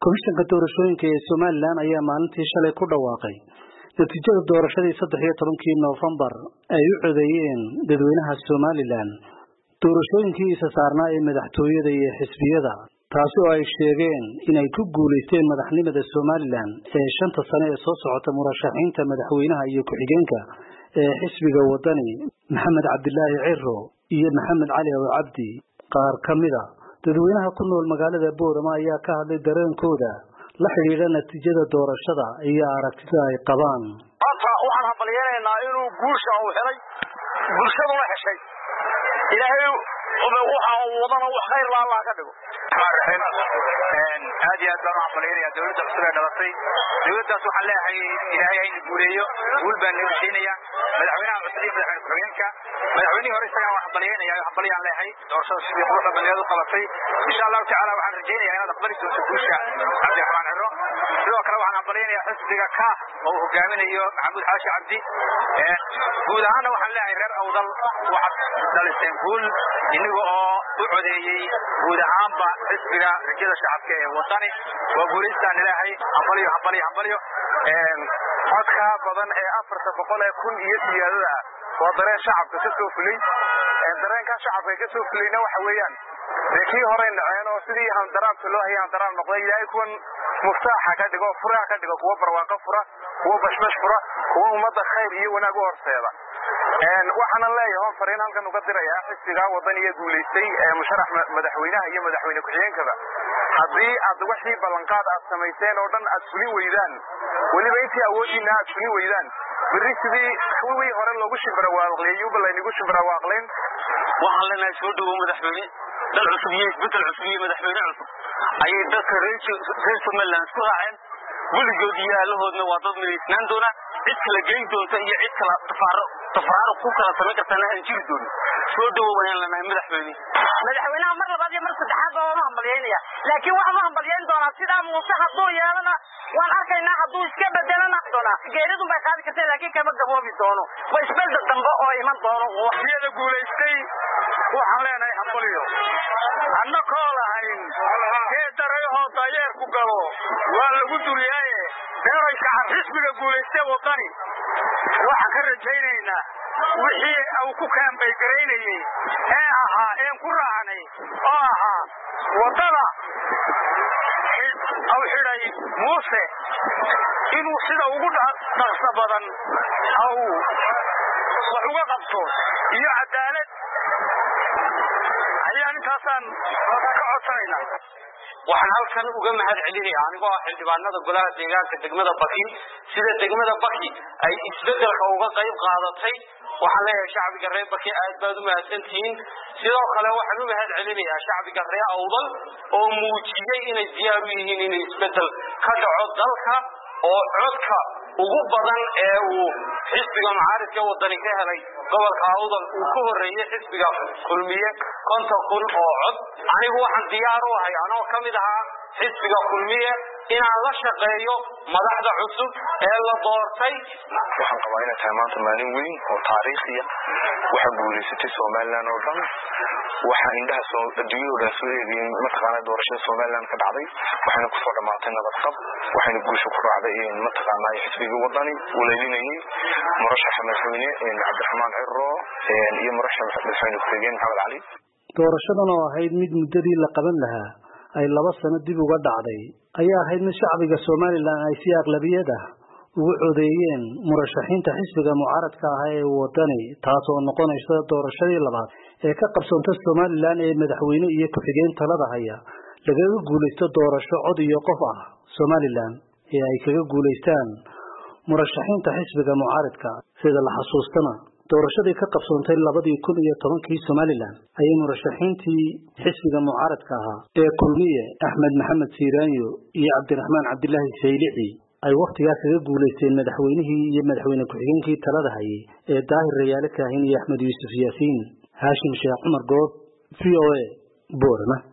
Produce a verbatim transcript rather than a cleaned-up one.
komishanka doorashooyinka ee Soomaaliland ayaa maalintii shalay ku dhawaaqay natiijada doorashadii saddex iyo tobankii November ay u codeeyeen dadweynaha Soomaaliland doorashooyinkii isa saarnaa ee madaxtooyada iyo xisbiyada taasi oo ay sheegeen inay ku guuleysteen madaxnimada Soomaaliland ee shanta sano ee soo socota murashaxiinta madaxweynaha iyo ku-xigeenka ee xisbiga wadani Maxamed Cabdilaahi Cirro iyo Maxamed Cali Cabdi qaar kamida dadweynaha ku nool magaalada Boorama ayaa ka hadlay dareenkooda la xiriira natiijada doorashada iyo aragtida ay qabaan. waxaan hambalyeeynaa inuu guusha uu helay bulshadu la heshay ilaahay waxa uu wadana wax khayr la Allah ka dhigo een aad iyo aad baan hambalyeeynaa dawladda cusub ee dhalatay dawladdaas waxaan leeyahay ilaahay ay guuleeyo guul baan nabadgelyada madaxweynaha cusub iyo madaxweyne ku-xigeenka madaxweynihii hore isaga wax hambalyeynaya hambalyaan leeyahay doorashada sidii quruxda baneedu qabatay insha Allah ta'ala waxaan rajaynayaa inaad aqbali doonto guusha Cabdiraxmaan Cirro sidoo kale waxaan hambalyeeynaa xisbiga ka oo hogaaminayo Maxamed Xaashi Cabdi ee guud ahaan waxaan leeyahay reer awdal waxaad dhaliseen guul inagoo oo u codeeyay guud ahaanba xisbiga rajada shacabka ee wadani waa guuleystaan ilaahay hambalyo hambalyo hambalyo een codka badan ee afar boqol ee kun iyo siyaadada waa dareen shacabka ka soo fulay ee dareenka shacabka ka soo fulayna waxa weeyaan reekii hore naceen oo sidii handaraabta loo hayay handaraab noqday ilaahay kuwan muftaaxa ka dhigo furaha ka dhigo kuwa barwaaqo fura kuwa bashbash fura kuwa ummadda khayr iyo wanaag u horseeda een waxaan leeyahay fariin halkan uga dirayaa xisbiga wadaniga guuleystay ee musharax madaxweynaha iyo madaxweyne ku-xigeenka haddii aad wixii ballanqaad aad samayseen oo dhan aad fulin weydaan waliba intii awoodiina aad fulin weydaan bari sidii kuwii hore loogu shibarawaaqleeyay bal ay nagu shibarawaaqleen waxaan leenahay soo dhawo madaxweyne dal cusub iyo isbedel cusub iyo madaxweyne cusub ayay dadka reer Soomaaliland ku raaceen weligood yaalahoodna waa dad mideysnaan doona cid kala geyn doonta iyo cid kala tafaaro tafaaro ku kala sameyn kartana aan jiri doonin soo dhawo waan leenahay madaxweyne madaxweynaha mar labaad iyo mar saddexaad oo ma hambalyeynaya laakiin waxa ma hambalyeyn doona sida Muuse hadduu yeelana waan arkaynaa hadduu iska bedelana doona geeridu bay qaadi kartaa laakiin kama gaboobi doono way isbedel dambe oo iman doono waxyada guuleystay waxaan leenahay hambalyo annakoo lahayn ee darayho dayeer ku galo waa lagu duriyay deerayka xisbiga guuleystay wadani waxaan ka rajaynaynaa wixii uu ku kaambay gareynayay ee ahaa ee ku raacnay oo ahaa wadada aw xiray Muuse inuu sida ugu dhaqso badan aw wax uga qabto iyo cadaalad ayaan intaasan ka codsanaynaa waxaan halkan uga mahad celinayaa anigoo xildhibaanada golaha deegaanka degmada Baki sida degmada Baki ay isbedelka uga qayb qaadatay waxaan leeyahay shacbiga reer Baki aad baad u mahadsantihiin sidoo kale waxaan u mahad celinayaa shacbiga reer Awdal oo muujiyay inay diyaar u yihiin inay isbedel ka dhaco dalka oo codka ugu badan ee uu xisbiga mucaaradka wadani ka helay gobolka Awdal uu ku horeeyay xisbiga kulmiye konton kun oo cod anigu waxaan diyaar u ahay anoo kamid ahaa xisbiga kulmiye inaan la shaqeeyo madaxda cusub ee la doortay waxaan qabaa inay tahay maanta maalin weyn oo taariikhi ah waxa guuleysatay Soomaaliland oo dhan waxa indhaha soo adduunyada soo eegay mataqaana doorashada Soomaaliland ka dhacday waxayna ku soo dhamaatay nabad qab waxayna guusha ku raacday in mataqaana xisbiga wadani uu leeyahay murashax madaxweyne Cabdiraxmaan Cirro iyo murashax madaxweyne ku-xigeen Maxamed Cali doorashadan oo ahayd mid muddadii la qaban lahaa ay laba sano dib uga dhacday ayaa ahayd mid shacbiga Soomaaliland ay si aqlabiyad ah ugu codeeyeen murashaxiinta xisbiga mucaaradka ah ee wadani taas oo noqonaysa doorashadii labaad ee ka qabsoontay Soomaaliland ee madaxweyne iyo ku-xigeen talada haya laga guuleysto doorasho cod iyo qof ah Soomaaliland ee ay kaga guuleystaan murashaxiinta xisbiga mucaaradka sida la xasuustana doorashadii ka qabsoontay labadii kun iyo tobankii Soomaaliland ayay murashaxiintii xisbiga mucaaradka ahaa ee kulmiye Axmed Maxamed Siiraanyo iyo Cabdiraxmaan Cabdilaahi Saylici ay waqtigaas kaga guuleysteen madaxweynihii iyo madaxweyne ku-xigeenkii talada hayay ee Daahir Rayaale Kaahin iyo Axmed Yuusuf Yaasiin Haashim Sheekh Cumar Goob V O A Boorama.